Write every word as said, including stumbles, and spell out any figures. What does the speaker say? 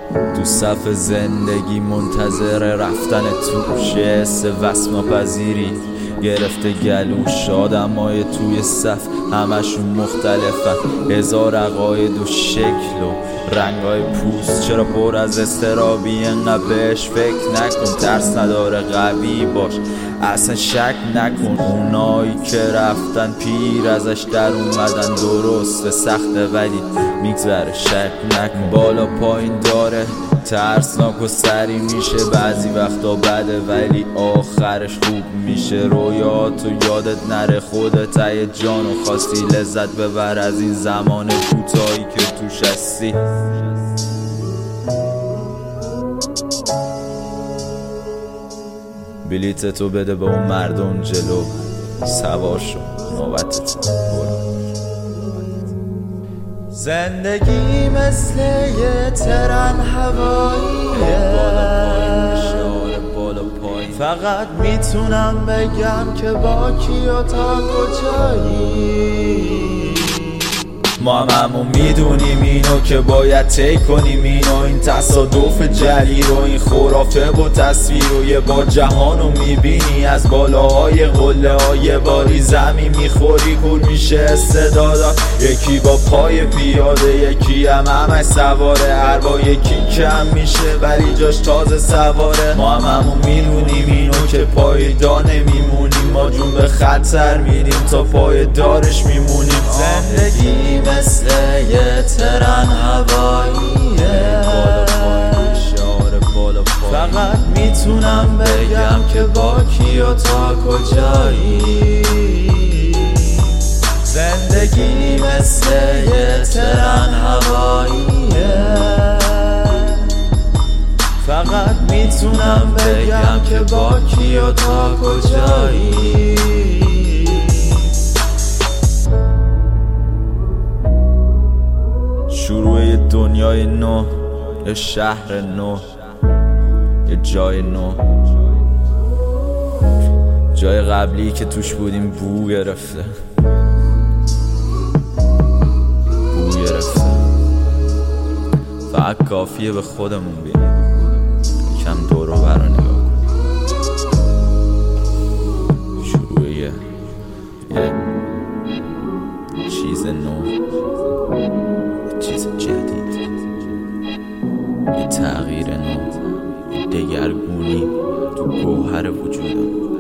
تو صف زندگی منتظر رفتن توشه حس وصف ناپذیری گرفته گلوش آدمای توی صف همشون مختلفن، هزار عقاید و شکل و رنگای پوست. چرا پر از استرابی انقدر بهش فکر نکن، ترس نداره قوی باش اصلا شک نکن. اونایی که رفتن پیر ازش در اومدن درسته سخته ولی میگذره شک نکن. بالا پایین داره ترسناک و سری میشه، بعضی وقتا بده ولی آخرش خوب میشه. رویاتو یادت نره خودت ته جانو خواستی لذت ببر از این زمان کوتاهی که توش هستی. بلیتتو بده به اون مردم جلو، سوار شو نوبتت برو. زندگی مثل یه ترن هواییه، فقط میتونم بگم که با کی و تا کجایی. ما هم همون میدونیم اینو که باید طی کنیم اینو، این تصادف جلی رو، این خرافه و تصویر رو. یه بار جهانو میبینی از بالاهای قله های باری زمین میخوری کور میشه استعدادا. یکی با پای پیاده یکی هم همش سواره، هر با یکی کم میشه ولی جاش تازه سواره. ما هم همون میدونیم اینو که پایدار نمیمونیم، ما جون به خطر میریم تا پای دارش میمونیم. زندگی مثل یه ترن هواییه، فقط میتونم بگم که با کی و تا کجایی. زندگی مثل یه ترن هواییه، فقط میتونم بگم که با کی و تا کجایی. شروع یه دنیای نو، یه شهر نو، یه جای نو. جای قبلی که توش بودیم بو گرفته، بو گرفته. فقط کافیه به خودمون بینیم، یکم دور و بر رو نگاه کنیم. شروع یه یه چیز نو، چیز جدید، یه تغییر نو، یه دگرگونی تو گوهر وجودم.